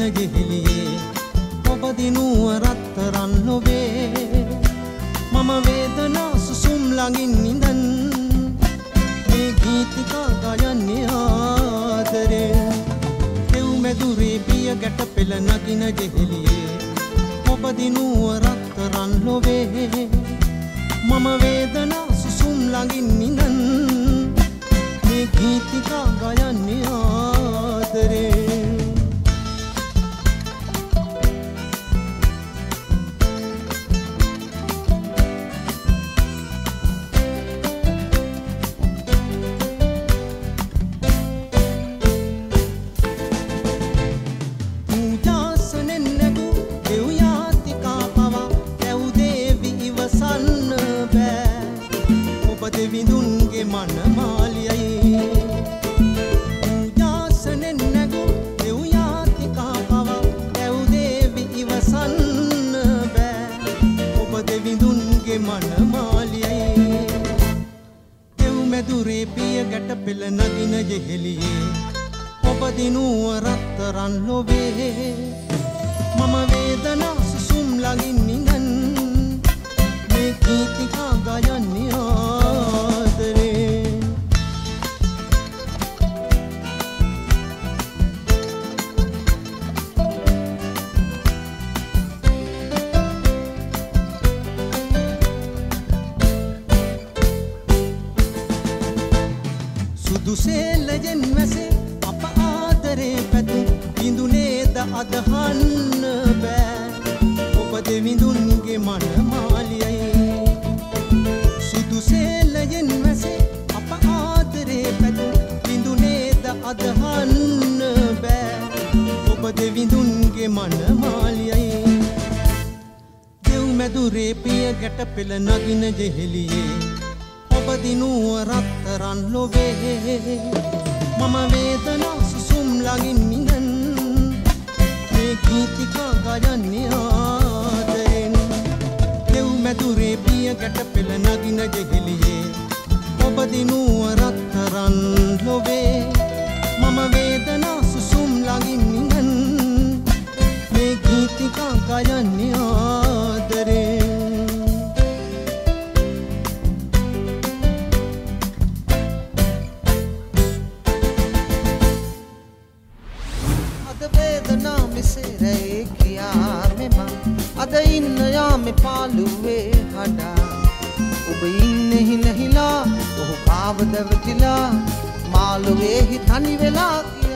ගෙහෙලියේ ඔබ දිනුව රත්තරන් නොවේ මම වේදනා සුසුම් ළඟින් ඉඳන් මේ ගීතිකා ගයන්නේ ආදරේ දෙව් මැදුරේ පිය ගැට පෙළ නගින ගෙහෙලියේ ඔබ දිනුව රත්තරන් නොවේ මම වේදනා සුසුම් ළඟින් ඉඳන් මේ ගීතිකා ගයන්නේ ආදරේ දෙවිඳුන්ගේ මනමාලියයි පූජාසනෙන් නැගු දෙව් යාතිකා පවා ඇව් දේවි ඉවසන්න බෑ ඔබ දෙවිඳුන්ගේ මනමාලියයි දෙව් මැදුරේ පිය ගැට පෙළ නගින යෙහෙලියේ ඔබ දිනුව රත්තරන් ලොවේ මම වේදනා සුසුම් ළඟින් ඉඳන් මේ ගීතිකා ගයන්නේ දුසේලයෙන් වැසේ අප ආදරේ පැතු බිඳුනේද අදහන්න බෑ ඔබ දෙවිඳුන්ගේ මනමාලියයි සුදුසේලයෙන් වැසේ අප ආදරේ පැතු බිඳුනේද අදහන්න බෑ ඔබ දෙවිඳුන්ගේ මනමාලියයි දෙව් මැදුරේ පිය ගැට පෙළ නගින යෙහෙලියේ ඔබ දිනුව රත්තරන් ලොවේ මම වේදනා සුසුම් ළඟින් ඉඳන් මේ ගීතිකා ගයන්නේ ආදරෙන් දෙව් මැදුරේ පිය ගැට පෙළ නගින යෙහෙලියේ ඔබ දිනුව රත්තරන් ලොවේ මම වේදනා සුසුම් ළඟින් ඉඳන් මේ ගීතිකා ගයන්නේ ආදරෙන් අද ඉන්න යාමේ පාළුවේ හඬා ඔබ ඉන්නේ හිනහිලා ඔහු කාවද වැටිලා මාළුවේ තනි වෙලා